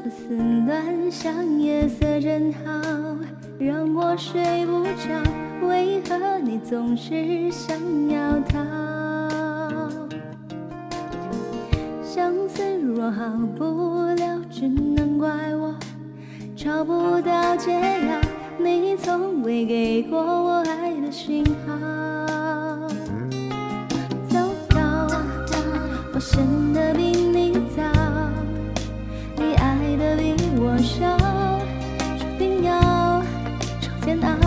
胡思乱想，夜色真好，让我睡不着。为何你总是想要逃？相思若好不了，只能怪我找不到解药。你从未给过我爱的讯号。糟糕，我陷得比你早，你爱的比我少，注定要受煎熬。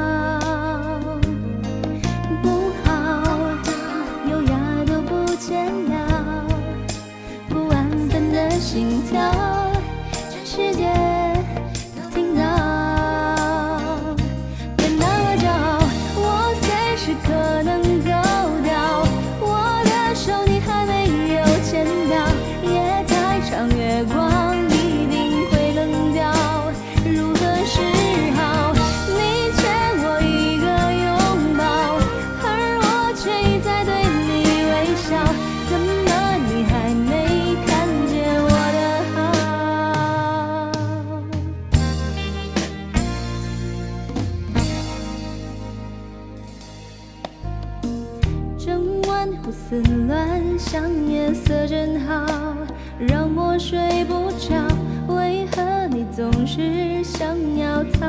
不好，优雅都不见了，不安分的心跳，全世界都听到。别那么骄傲，我随时可能走掉，我的手你还没有牵到，夜太长，月光一定会冷掉。如何是好？你欠我一个拥抱，而我却一再对你微笑。怎么你还没看见我的好？整晚胡思乱想，夜色真好，让我睡不着。为何你总是想要逃？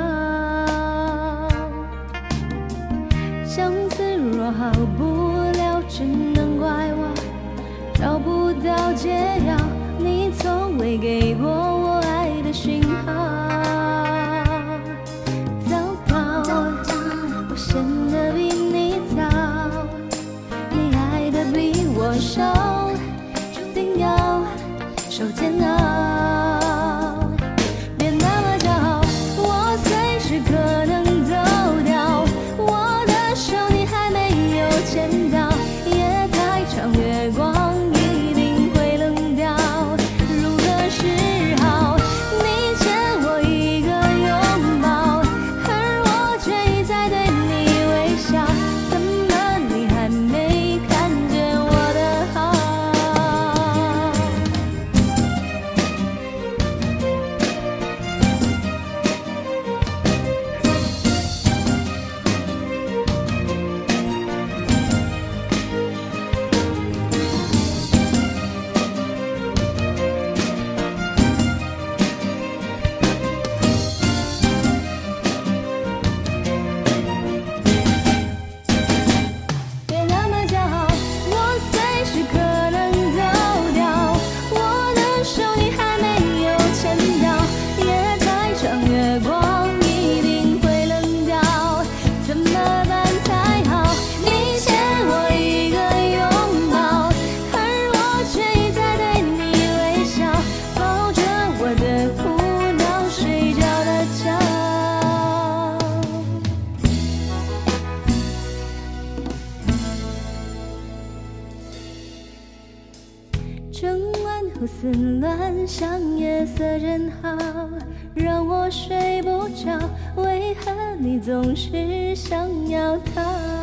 相思若好不了，只能怪我找不到解药。你从未给过我爱的讯号。糟糕，我陷得比你早，你爱的比我少，注定要受煎熬。别那么骄傲，我随时可能走掉，我的手你还没有牵到，夜太长，月光一定会冷掉。如何是好？你欠我一个拥抱，而我却一再对你微笑。怎么你还没看见我的好？别那么骄傲，我随时可能走掉，我的手你还没有牵到，夜太长，月光一定会冷掉。怎么办才好？你欠我一个拥抱，而我却一再对你微笑，抱着我的苦恼睡着的觉。整晚胡思乱想，夜色真好，让我睡不着。为何你总是想要逃？